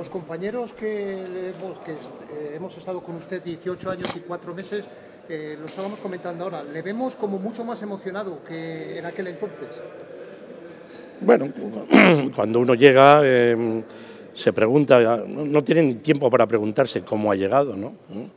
los compañeros que hemos estado con usted 18 años y 4 meses, lo estábamos comentando ahora, le vemos como mucho más emocionado que en aquel entonces. Bueno, cuando uno llega se pregunta, no tienen tiempo para preguntarse cómo ha llegado, ¿no?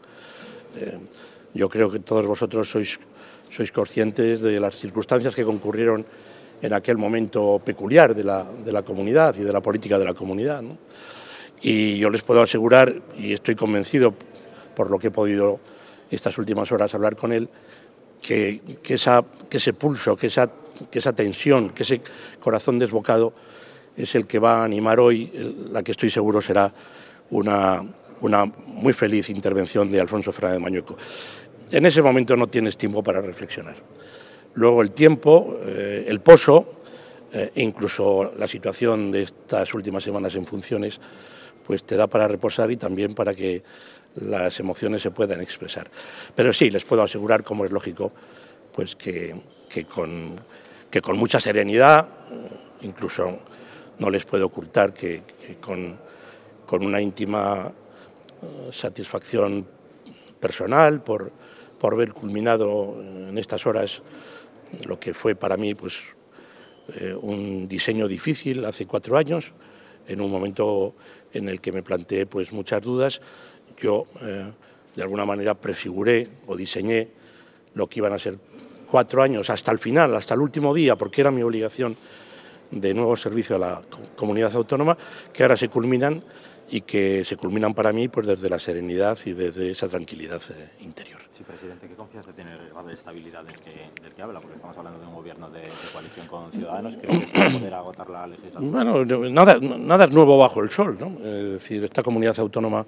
Yo creo que todos vosotros sois conscientes de las circunstancias que concurrieron en aquel momento peculiar de la comunidad y de la política de la comunidad, ¿no? Y yo les puedo asegurar, y estoy convencido por lo que he podido estas últimas horas hablar con él, que ese pulso, que esa tensión, que ese corazón desbocado es el que va a animar hoy la que estoy seguro será una muy feliz intervención de Alfonso Fernández Mañueco. En ese momento no tienes tiempo para reflexionar. Luego el tiempo, el poso, incluso la situación de estas últimas semanas en funciones, pues te da para reposar y también para que las emociones se puedan expresar. Pero sí, les puedo asegurar, como es lógico, pues que con mucha serenidad, incluso no les puedo ocultar que con una íntima satisfacción personal por ver culminado en estas horas lo que fue para mí pues un diseño difícil hace 4 años, en un momento en el que me planteé pues muchas dudas. Yo de alguna manera prefiguré o diseñé lo que iban a ser 4 años hasta el final, hasta el último día, porque era mi obligación de nuevo servicio a la comunidad autónoma, que ahora se culminan y que se culminan para mí pues desde la serenidad y desde esa tranquilidad interior. Sí, presidente, ¿qué confianza tiene el grado de estabilidad del que habla? Porque estamos hablando de un gobierno de coalición con Ciudadanos. ¿Creo que se va a poder agotar la legislatura? Bueno, nada es nuevo bajo el sol, ¿no? Es decir, esta comunidad autónoma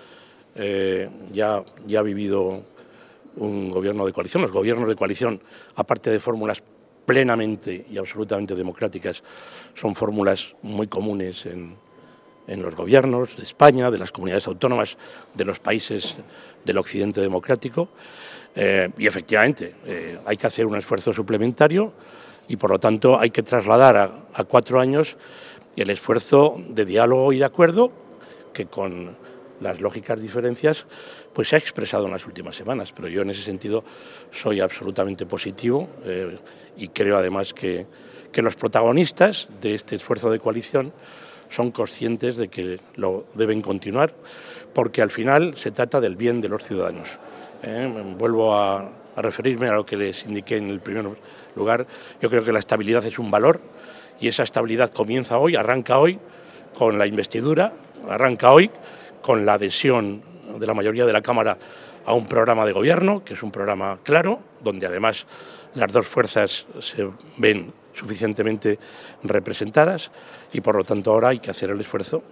ya ha vivido un gobierno de coalición. Los gobiernos de coalición, aparte de fórmulas plenamente y absolutamente democráticas, son fórmulas muy comunes en los gobiernos de España, de las comunidades autónomas, de los países del occidente democrático. Y efectivamente hay que hacer un esfuerzo suplementario y por lo tanto hay que trasladar a 4 años el esfuerzo de diálogo y de acuerdo que con las lógicas diferencias pues se ha expresado en las últimas semanas, pero yo en ese sentido soy absolutamente positivo y creo además que los protagonistas de este esfuerzo de coalición son conscientes de que lo deben continuar, porque al final se trata del bien de los ciudadanos. Vuelvo a referirme a lo que les indiqué en el primer lugar. Yo creo que la estabilidad es un valor y esa estabilidad comienza hoy, arranca hoy con la investidura, arranca hoy con la adhesión de la mayoría de la Cámara a un programa de gobierno, que es un programa claro, donde además las dos fuerzas se ven suficientemente representadas y por lo tanto ahora hay que hacer el esfuerzo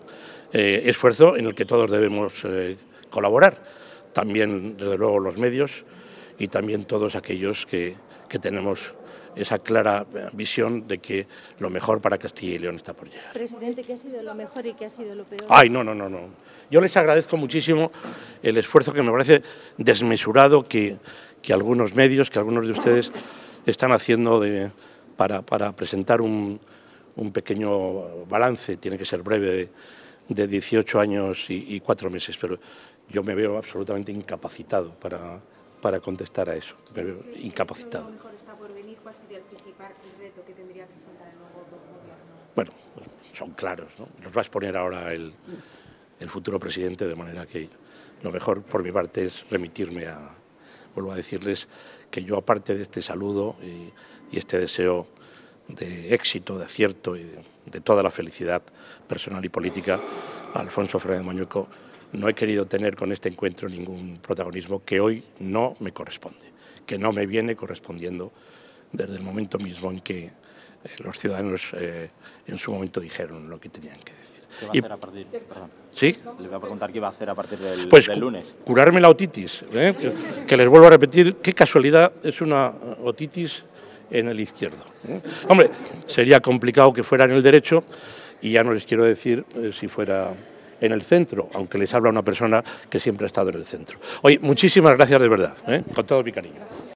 en el que todos debemos colaborar, también desde luego los medios y también todos aquellos que tenemos esa clara visión de que lo mejor para Castilla y León está por llegar. Presidente, ¿qué ha sido lo mejor y qué ha sido lo peor? Ay, no. Yo les agradezco muchísimo el esfuerzo que me parece desmesurado que algunos medios, que algunos de ustedes están haciendo para presentar un pequeño balance, tiene que ser breve, de 18 años y 4 meses, pero yo me veo absolutamente incapacitado para contestar a eso, me veo incapacitado. ¿Lo mejor está por venir? ¿Cuál sería el principal reto que tendría que afrontar el nuevo gobierno? Bueno, son claros, ¿no? Los va a exponer ahora el futuro presidente, de manera que lo mejor por mi parte es remitirme vuelvo a decirles que yo, aparte de este saludo y este deseo de éxito, de acierto y de toda la felicidad personal y política a Alfonso Fernández Mañueco, no he querido tener con este encuentro ningún protagonismo que hoy no me corresponde, que no me viene correspondiendo desde el momento mismo en que los ciudadanos en su momento dijeron lo que tenían que decir. ¿Qué va a hacer a partir? Perdón. ¿Sí? Les voy a preguntar qué va a hacer a partir del lunes. Curarme la otitis, que les vuelvo a repetir, qué casualidad es una otitis en el izquierdo. Hombre, sería complicado que fuera en el derecho y ya no les quiero decir si fuera en el centro, aunque les habla una persona que siempre ha estado en el centro. Oye, muchísimas gracias de verdad, con todo mi cariño.